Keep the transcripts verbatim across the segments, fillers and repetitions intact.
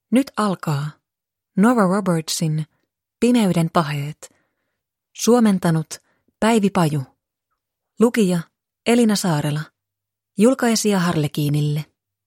Nyt alkaa Nora Robertsin Pimeyden paheet. Suomentanut Päivi Paju. Lukija Elina Saarela. Julkaisija Harlekiinille.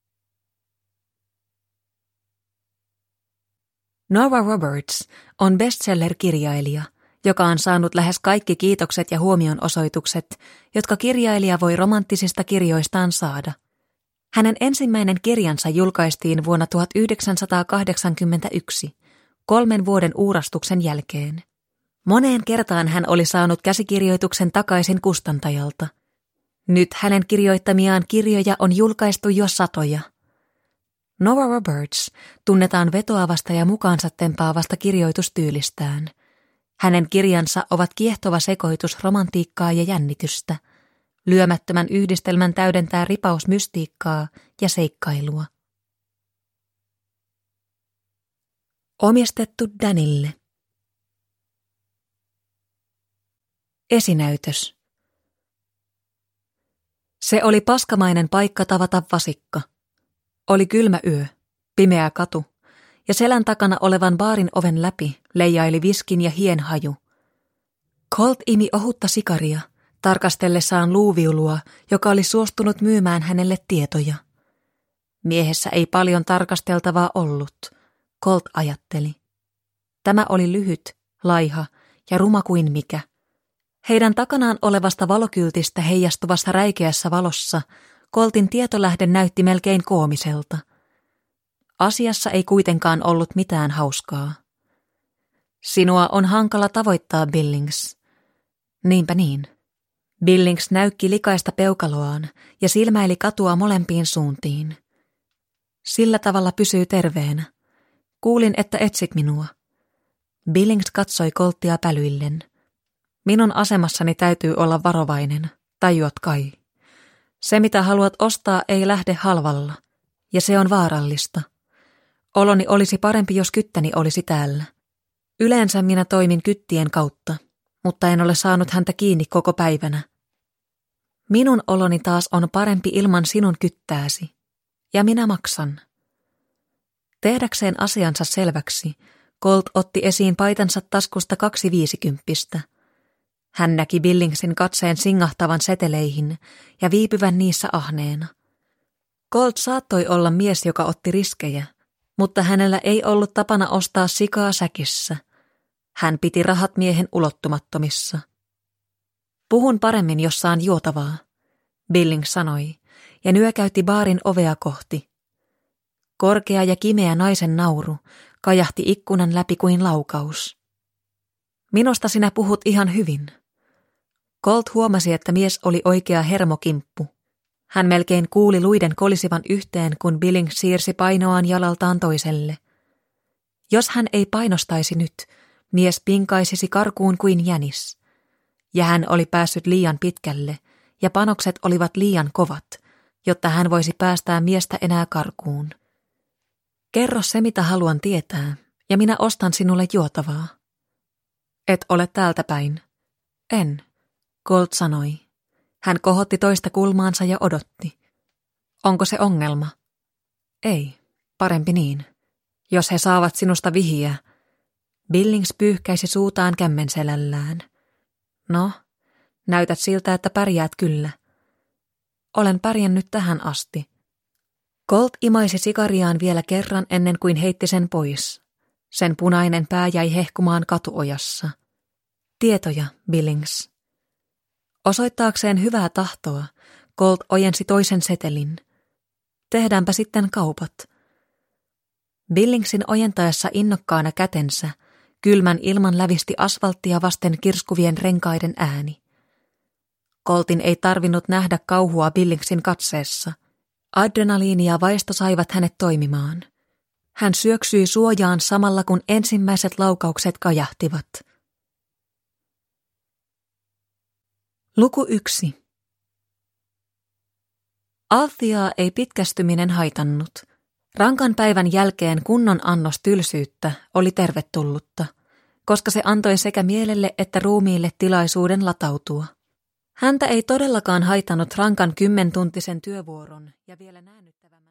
Nora Roberts on bestseller-kirjailija, joka on saanut lähes kaikki kiitokset ja huomionosoitukset, jotka kirjailija voi romanttisista kirjoistaan saada. Hänen ensimmäinen kirjansa julkaistiin vuonna tuhatyhdeksänsataakahdeksankymmentäyksi, kolmen vuoden uurastuksen jälkeen. Moneen kertaan hän oli saanut käsikirjoituksen takaisin kustantajalta. Nyt hänen kirjoittamiaan kirjoja on julkaistu jo satoja. Nora Roberts tunnetaan vetoavasta ja mukaansa tempaavasta kirjoitustyylistään. Hänen kirjansa ovat kiehtova sekoitus romantiikkaa ja jännitystä. Lyömättömän yhdistelmän täydentää ripaus mystiikkaa ja seikkailua. Omistettu Danille. Esinäytös. Se oli paskamainen paikka tavata vasikka. Oli kylmä yö, pimeä katu, ja selän takana olevan baarin oven läpi leijaili viskin ja hien haju. Colt imi ohutta sikaria, tarkastellessaan luuviulua, joka oli suostunut myymään hänelle tietoja. Miehessä ei paljon tarkasteltavaa ollut, Colt ajatteli. Tämä oli lyhyt, laiha ja ruma kuin mikä. Heidän takanaan olevasta valokyltistä heijastuvassa räikeässä valossa Coltin tietolähde näytti melkein koomiselta. Asiassa ei kuitenkaan ollut mitään hauskaa. Sinua on hankala tavoittaa, Billings. Niinpä niin. Billings näykki likaista peukaloaan ja silmäili katua molempiin suuntiin. Sillä tavalla pysyy terveenä. Kuulin, että etsit minua. Billings katsoi Coltia pälyillen. Minun asemassani täytyy olla varovainen, tajuat kai. Se, mitä haluat ostaa, ei lähde halvalla, ja se on vaarallista. Oloni olisi parempi, jos kyttäni olisi täällä. Yleensä minä toimin kyttien kautta, mutta en ole saanut häntä kiinni koko päivänä. Minun oloni taas on parempi ilman sinun kyttääsi, ja minä maksan. Tehdäkseen asiansa selväksi, Colt otti esiin paitansa taskusta kaksi viisikymppistä. Hän näki Billingsin katseen singahtavan seteleihin ja viipyvän niissä ahneena. Colt saattoi olla mies, joka otti riskejä, mutta hänellä ei ollut tapana ostaa sikaa säkissä. Hän piti rahat miehen ulottumattomissa. Puhun paremmin, jos saan juotavaa, Billings sanoi, ja nyökäytti baarin ovea kohti. Korkea ja kimeä naisen nauru kajahti ikkunan läpi kuin laukaus. Minusta sinä puhut ihan hyvin. Colt huomasi, että mies oli oikea hermokimppu. Hän melkein kuuli luiden kolisivan yhteen, kun Billings siirsi painoaan jalaltaan toiselle. Jos hän ei painostaisi nyt, mies pinkaisisi karkuun kuin jänis. Ja hän oli päässyt liian pitkälle, ja panokset olivat liian kovat, jotta hän voisi päästää miestä enää karkuun. Kerro se, mitä haluan tietää, ja minä ostan sinulle juotavaa. Et ole täältä päin. En, Colt sanoi. Hän kohotti toista kulmaansa ja odotti. Onko se ongelma? Ei, parempi niin. Jos he saavat sinusta vihiä. Billings pyyhkäisi suutaan kämmenselällään. No, näytät siltä, että pärjäät kyllä. Olen pärjännyt tähän asti. Colt imaisi sikariaan vielä kerran ennen kuin heitti sen pois. Sen punainen pää jäi hehkumaan katuojassa. Tietoja, Billings. Osoittaakseen hyvää tahtoa, Colt ojensi toisen setelin. Tehdäänpä sitten kaupat. Billingsin ojentaessa innokkaana kätensä, kylmän ilman lävisti asfalttia vasten kirskuvien renkaiden ääni. Coltin ei tarvinnut nähdä kauhua Billingsin katseessa. Adrenaliini ja vaisto saivat hänet toimimaan. Hän syöksyi suojaan samalla kun ensimmäiset laukaukset kajahtivat. Luku yksi. Althiaa ei pitkästyminen haitannut. Rankan päivän jälkeen kunnon annos tylsyyttä oli tervetullutta, koska se antoi sekä mielelle että ruumiille tilaisuuden latautua. Häntä ei todellakaan haitannut rankan kymmentuntisen työvuoron ja vielä näännyttävän